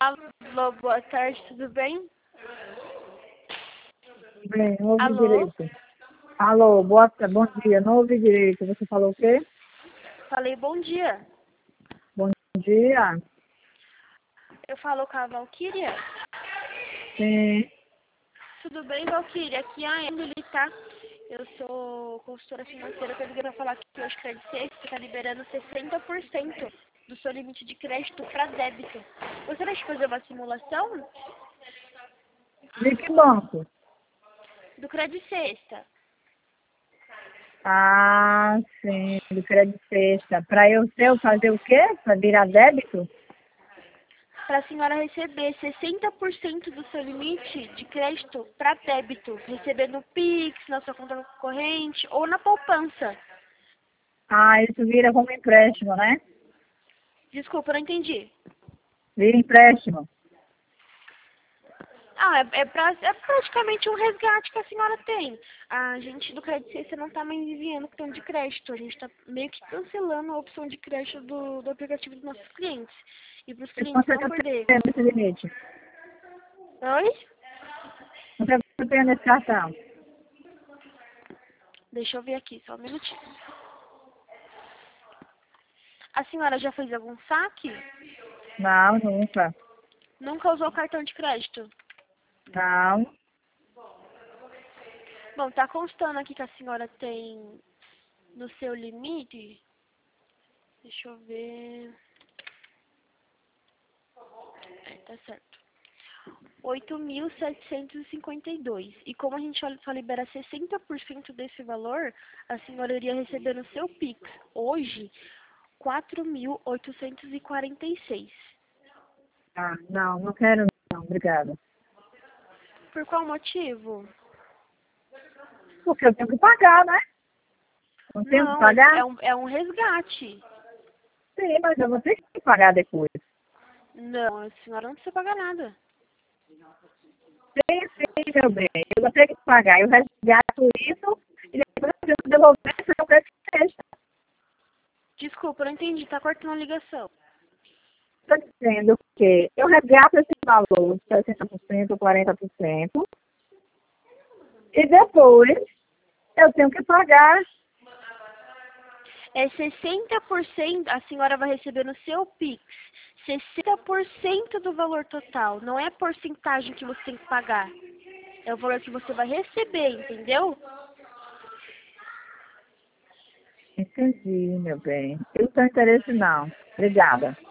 Alô, boa tarde, tudo bem? Bem, não ouvi Alô? direito. Alô, bom dia, não ouvi direito. Você falou o quê? Falei bom dia. Bom dia. Eu falo com a Valquíria. Sim. Tudo bem, Valquíria? Aqui é a Emily, tá? Eu sou consultora financeira, que eu liguei pra falar que hoje Credit Safe está liberando 60% do seu limite de crédito para débito. Gostaria de fazer uma simulação De que banco? do Credit Sexta, Ah, sim, do crédito sexta. Para eu fazer o quê? Para virar débito? para a senhora receber 60% do seu limite de crédito para débito, recebendo no Pix, na sua conta corrente ou na poupança. Ah, isso vira como empréstimo, né? Desculpa, eu não entendi. Vira empréstimo. Ah, é praticamente um resgate que a senhora tem. A gente do Credit Suisse não está mais enviando cartão de crédito. A gente está meio que cancelando a opção de crédito do aplicativo dos nossos clientes. E para os E clientes quanto é não que eu perder. tenho nesse limite? Oi? Quanto é que eu tenho nesse cartão? Deixa eu ver aqui, só um minutinho. A senhora já fez algum saque? Não, nunca. Nunca usou cartão de crédito? Não. Bom, tá constando aqui que a senhora tem no seu limite. Deixa eu ver. Tá certo. 8.752. E como a gente só libera 60% desse valor, a senhora iria receber no seu Pix hoje 4.846. Ah, não quero não, obrigada. Por qual motivo? Porque eu tenho que pagar, né? Não tenho que Não, pagar? é um resgate. Sim, mas eu vou ter que pagar depois. Não, a senhora não precisa pagar nada. Sim, sim, meu bem. Eu vou ter que pagar. Eu resgato isso e depois eu tenho que devolver para o preço que seja. Desculpa, eu não entendi, tá cortando a ligação. Estou dizendo que eu resgato esse valor, 60%, 40%, e depois eu tenho que pagar. É 60%, a senhora vai receber no seu Pix 60% do valor total. Não é a porcentagem que você tem que pagar. É o valor que você vai receber, entendeu? Entendi, meu bem. Eu não tenho interesse, não. Obrigada.